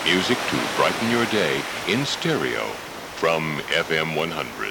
Music to brighten your day in stereo from FM 100.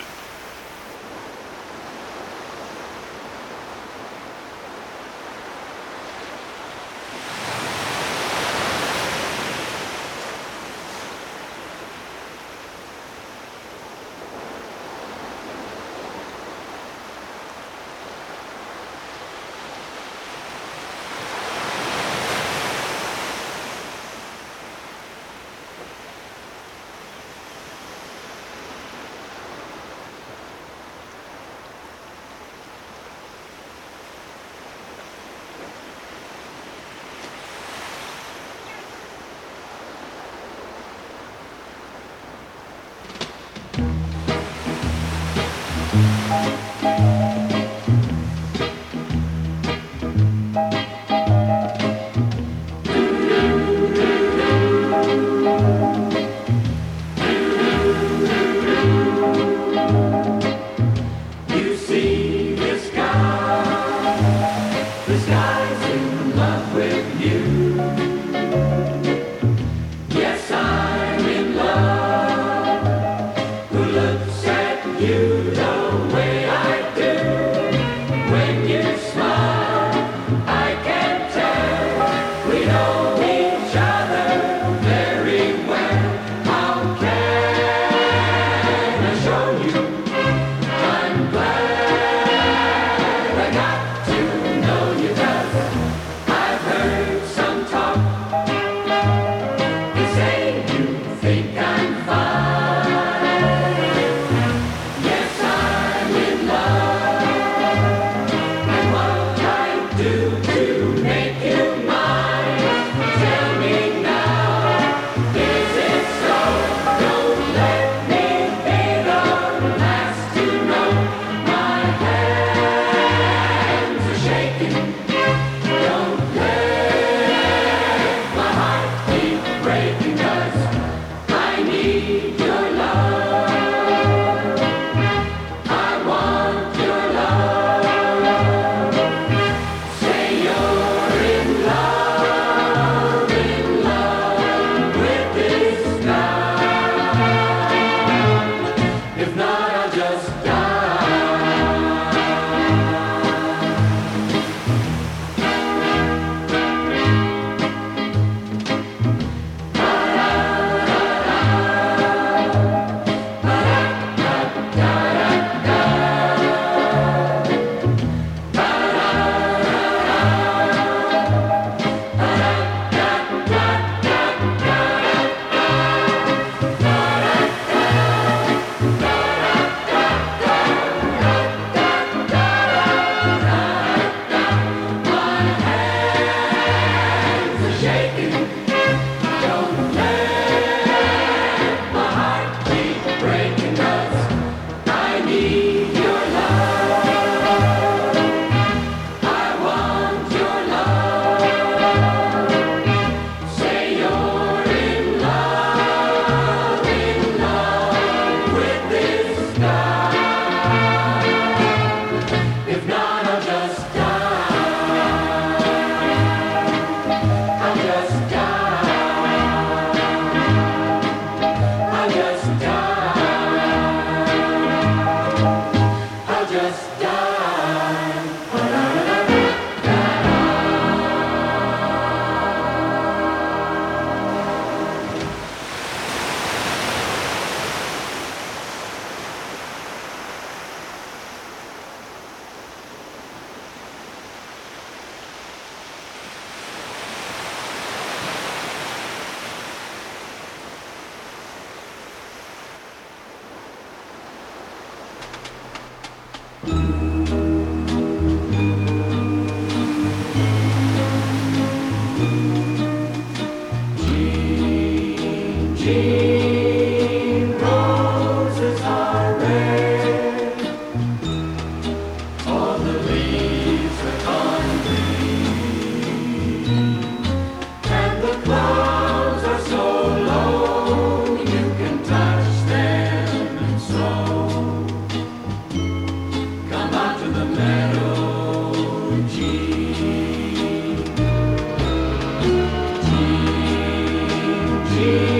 Gene.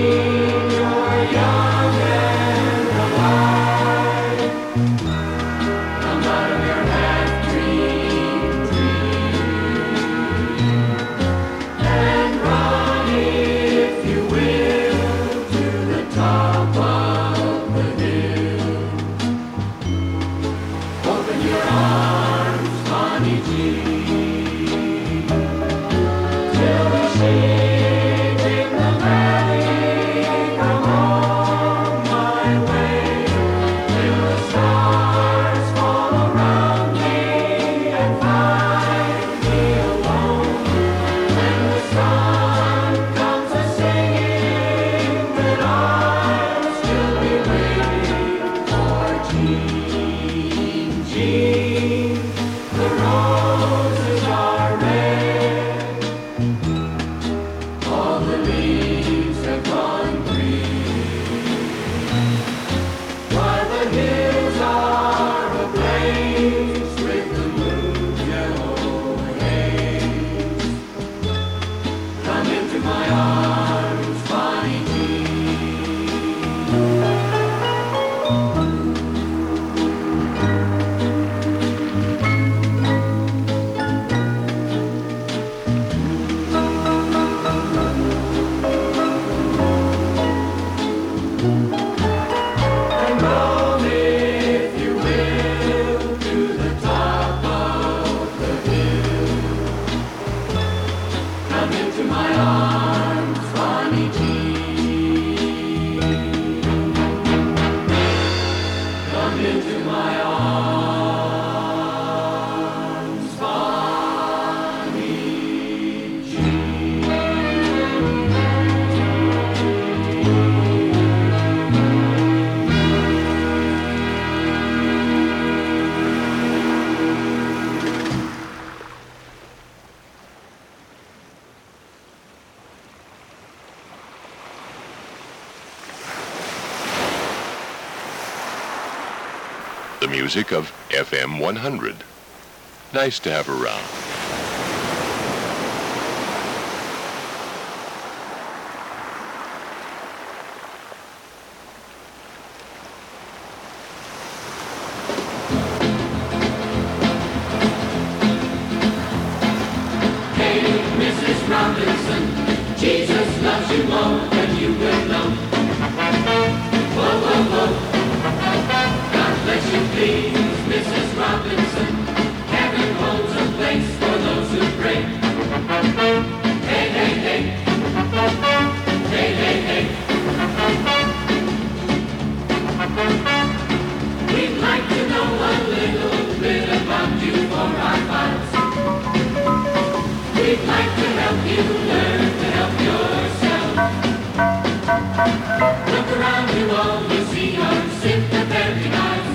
And roll me, if you will, to the top of the hill. Come into my arms, Bonnie Jean. Come into my arms, Bonnie Jean. The music of FM 100. Nice to have around. Hey, Mrs. Robinson, Jesus loves you more than you will know. Whoa, whoa, whoa. God bless you, please, Mrs. Robinson. Heaven holds a place for those who pray. Hey, hey, hey. Hey, hey, hey. We'd like to know a little bit about you for our files. We'd like to help you learn to help yourself. Look around you, all you see are sympathetic eyes.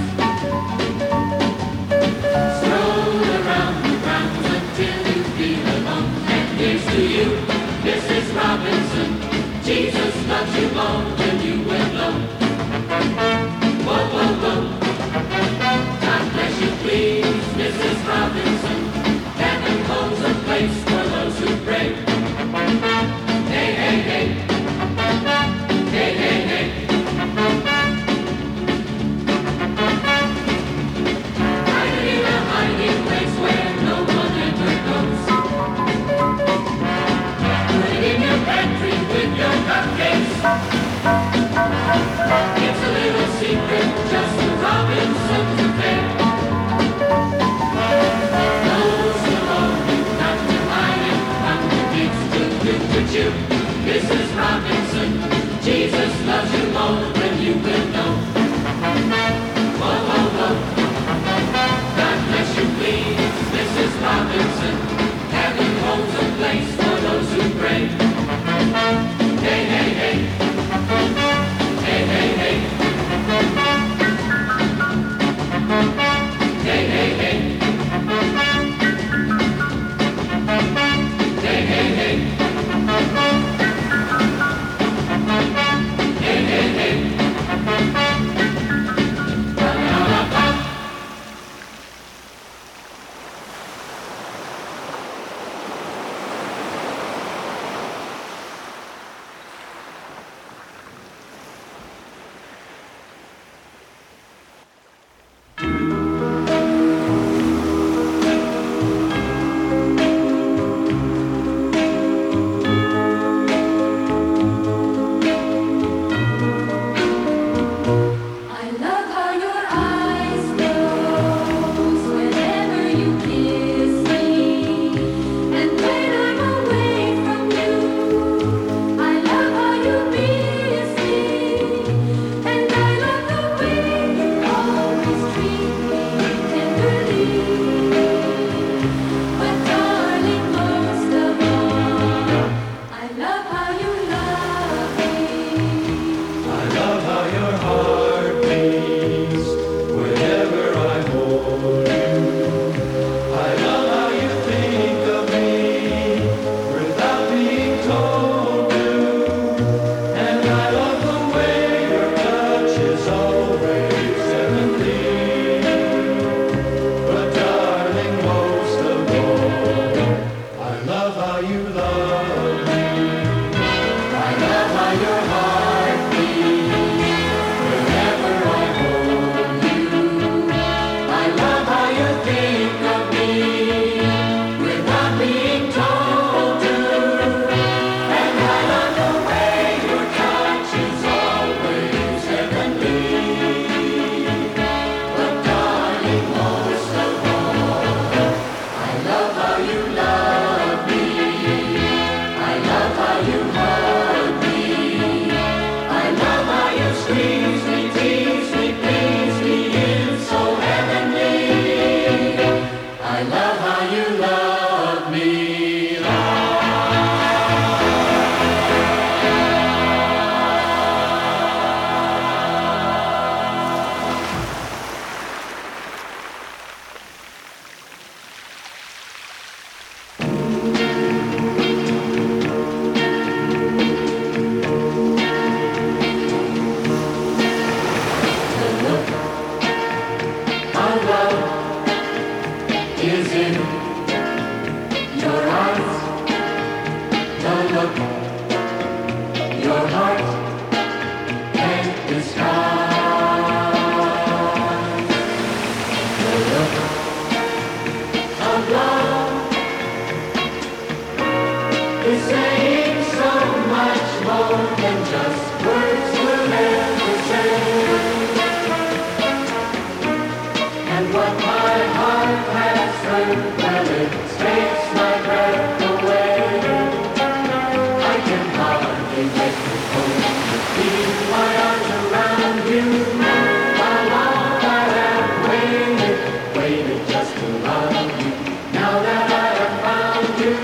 Stroll around the grounds until you feel alone. And here's to you, Mrs. Robinson. Jesus loves you more than you will know. Whoa, whoa, whoa. God bless you, please, Mrs. Robinson. Heaven holds a place for those who pray. Hey, hey, hey. Hey, hey, hey. Hiding in a hiding place where no one ever goes. Put it in your pantry with your cupcakes. you. How long I have waited, waited just to love you. Now that I have found you.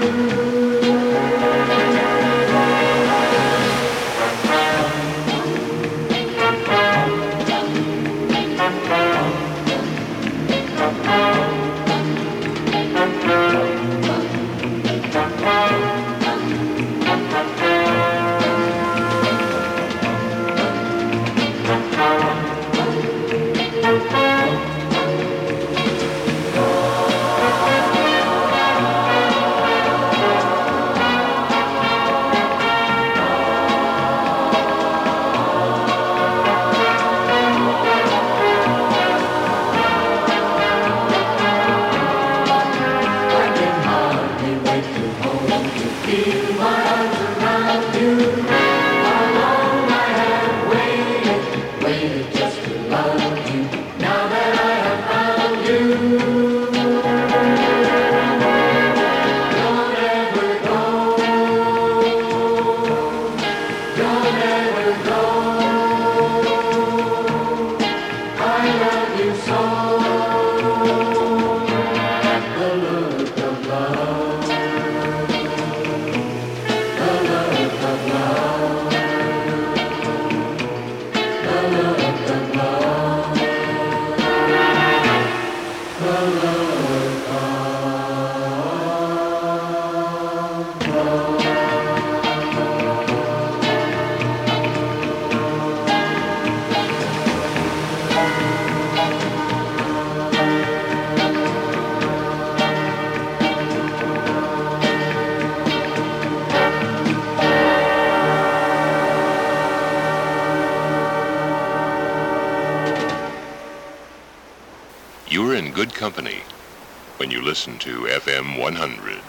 You're in good company when you listen to FM 100.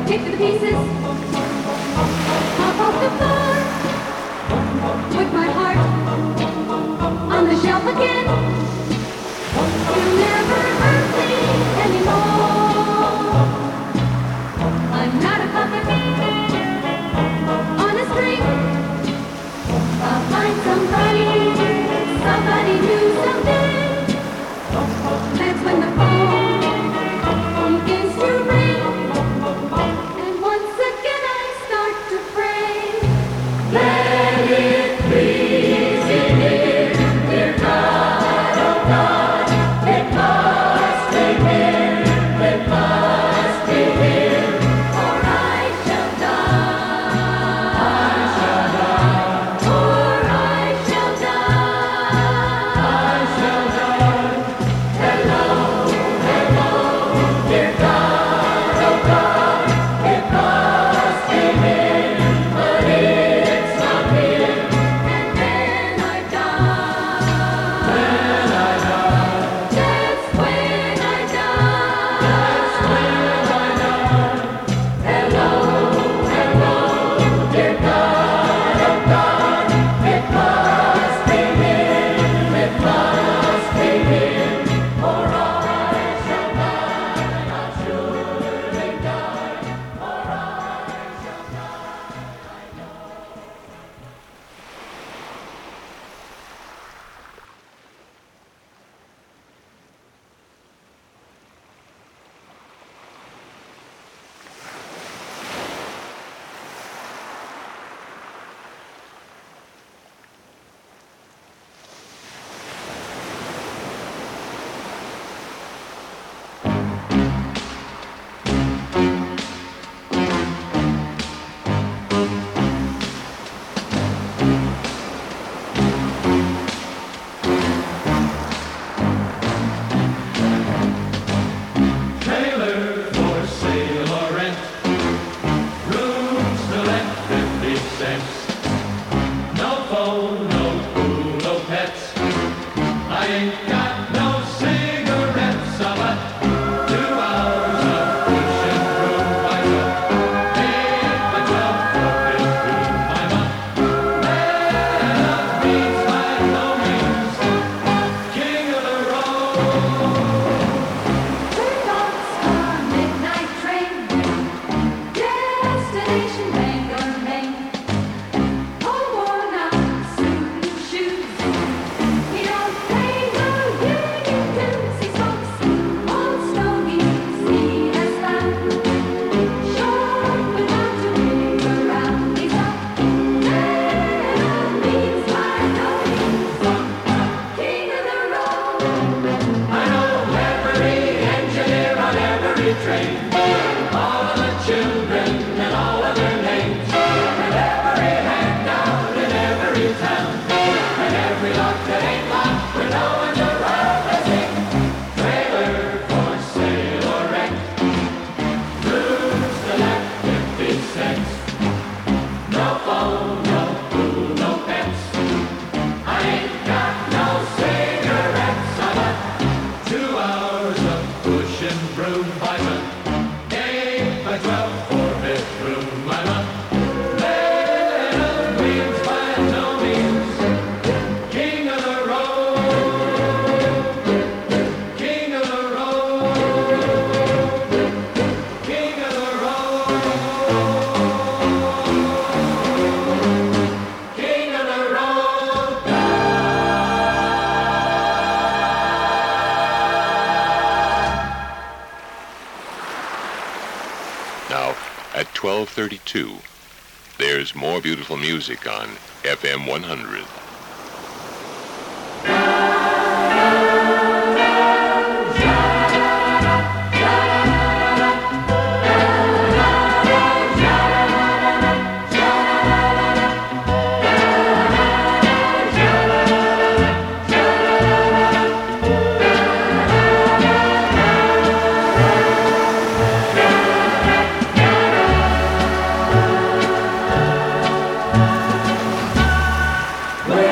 pick the pieces off the floor. Put my heart on the shelf again. You'll never hurt me anymore. I'm not a puppet on a string. I'll find somebody new someday. That's when the phone begins to ring. And once again I start to pray. Let it please be near, dear God, oh God. It must be near, it must be near, or I shall die. I shall die, or I shall die. I shall die. Hello, hello, dear God, oh God. It must be near, but it's not here. And then I die. Then I die. That's when I die. That's when I die. Hello, hello, dear God, oh God. It must be here, it must be here, or I shall die. I'll surely die, or I shall die. Trailer for sale or rent. Rooms to let 50 cents. No phone, no pool, no pets. I ain't got no cigarettes. About 2 hours of pushing through my truck. Eight by 12 for bedroom my month. That means by no means king of the road. Turn on a midnight train, destination Bangor, Maine. All worn out, suit and shoes. He don't pay no union dues. He smokes old stogies he has found. Short but not too big around. He's a man means by no means king of the road. I know every engineer on every train, all of the children and all of their names, and every handout in every town, and every lock that ain't locked when no one's around to sing. Trailer for sale or rent, rooms to let 50 cents. No phone, no pool, no pets. I ain't got no cigarettes. I got 2 hours of pushing broom by month. 8 by 12 for bedroom my month. Little means by no means king of the road. King of the road. King of the road. King of the road. Now, at 12:32, there's more beautiful music on FM 100. Well,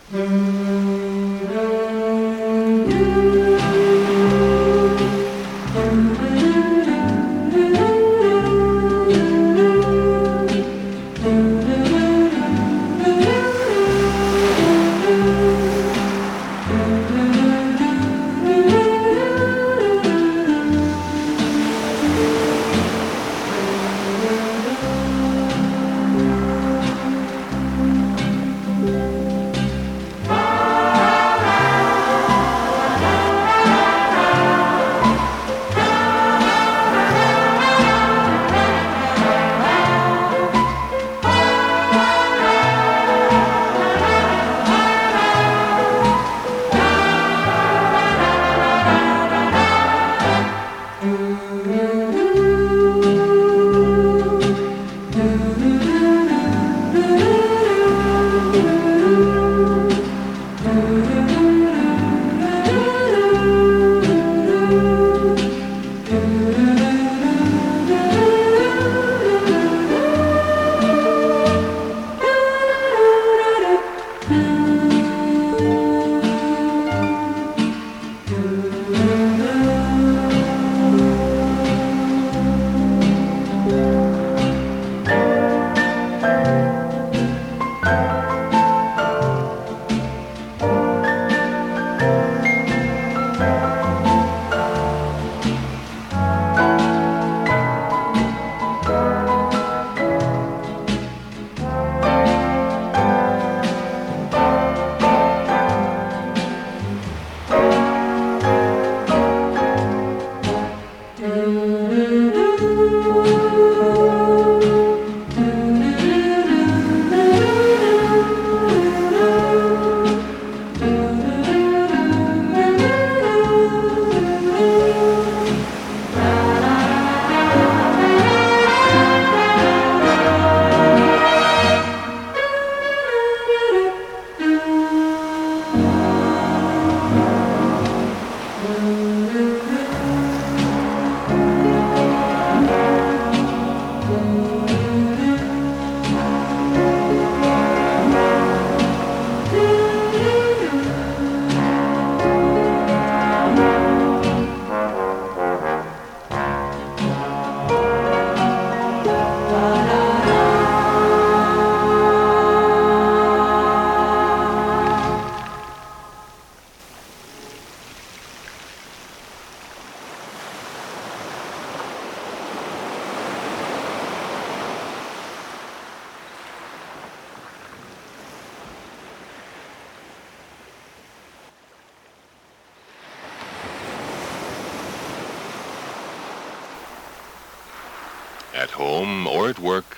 At home or at work,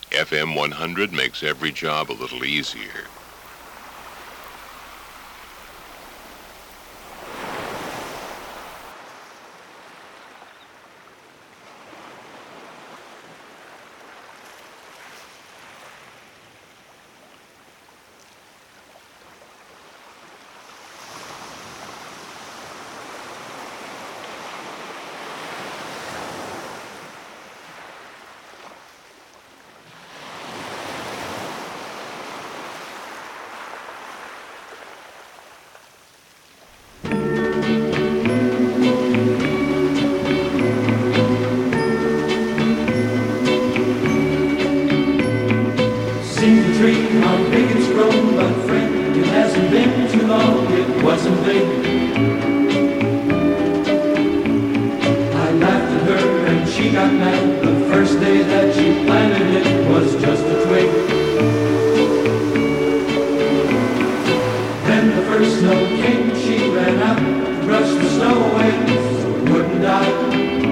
FM 100 makes every job a little easier. See the tree, how big it's grown, but friend, it hasn't been too long, it wasn't big. I laughed at her and she got mad, the first day that she planted it was just a twig. Then the first snow came, she ran out to brush the snow away, so it wouldn't die.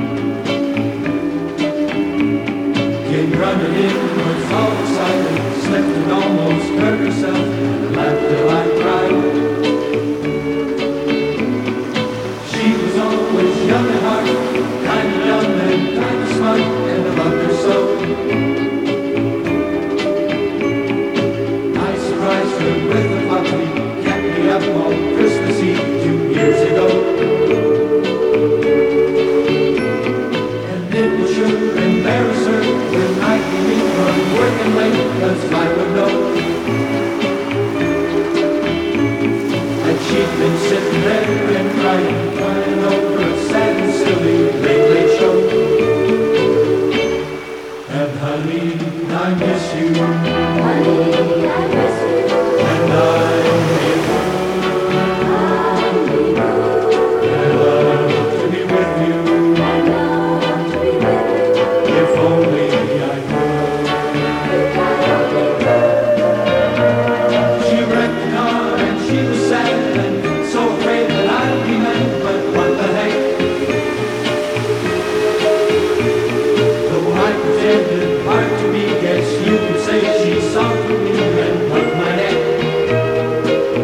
Came running in, was all excited, slept and almost hurt herself, and laughed till I cried. She was always young at heart, kind of dumb and kind of smart, and I loved her so. I surprised her with a puppy, kept me up on Christmas Eve 2 years ago. And it will sure embarrass her when I came in from work and I miss you. Honey, I miss you. And I love to be with you. I love to be with you. If only I could. If I only could. She wrecked the car and she was sad and so afraid that I'd be mad, but what the heck? Though I pretended hard to be, guess you could say she saw through me and hugged my neck.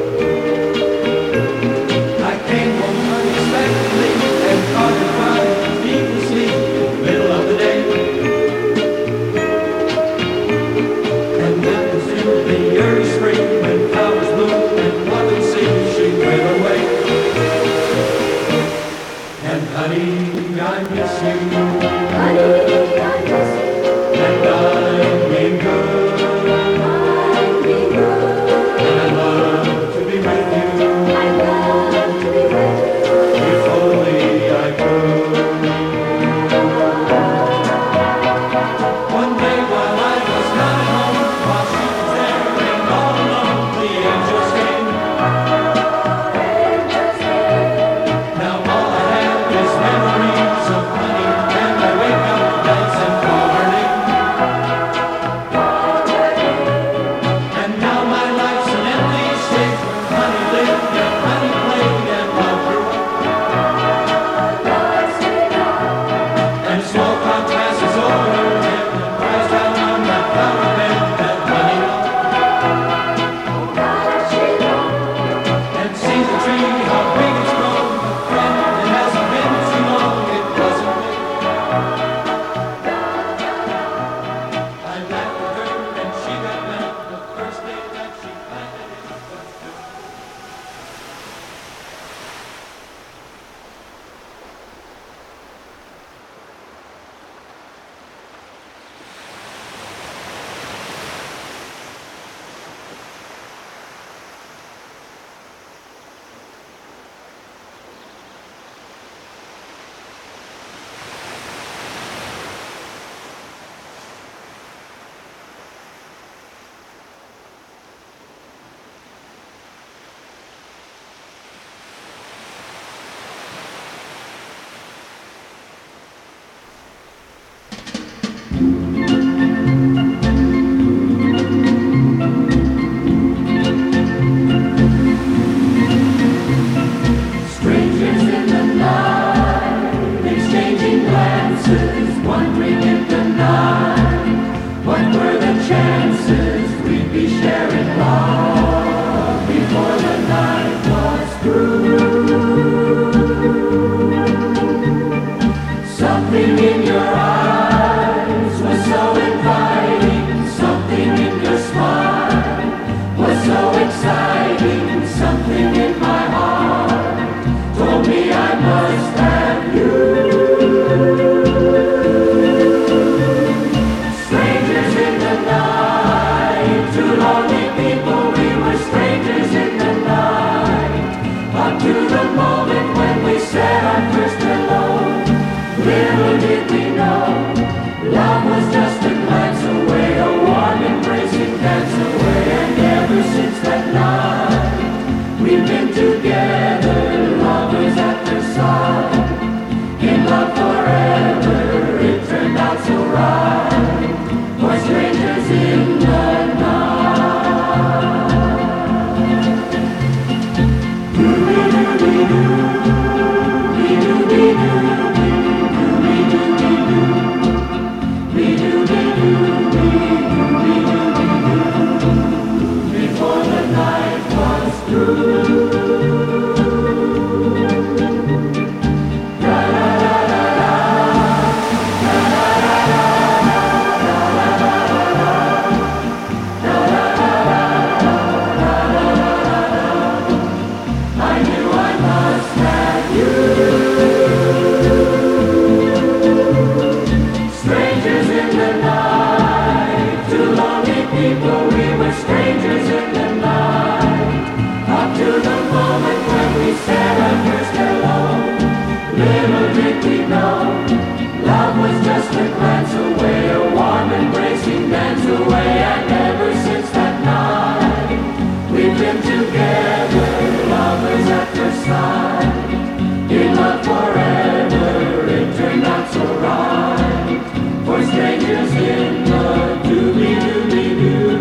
hands away, and ever since that night, we've been together, lovers at first sight. In love forever, it turned out so right. For strangers in the doobie-doobie-doo,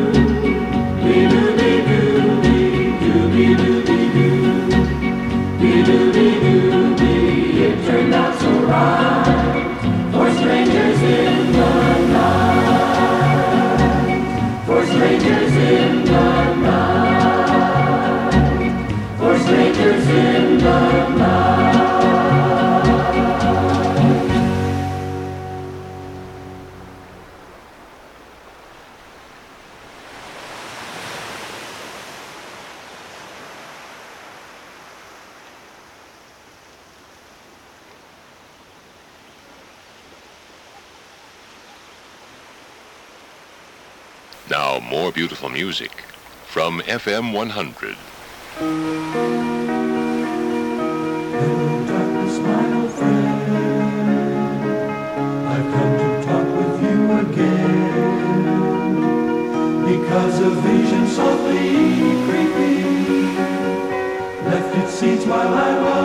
be-doobie-doobie, doobie-doobie-doo, be-doobie-doobie, it turned out so right. For strangers in the night, for strangers in the night, for strangers in the night. Now, more beautiful music from FM 100. Hello, darkness, my old friend. I've come to talk with you again. Because a vision softly creeping left its seeds while I was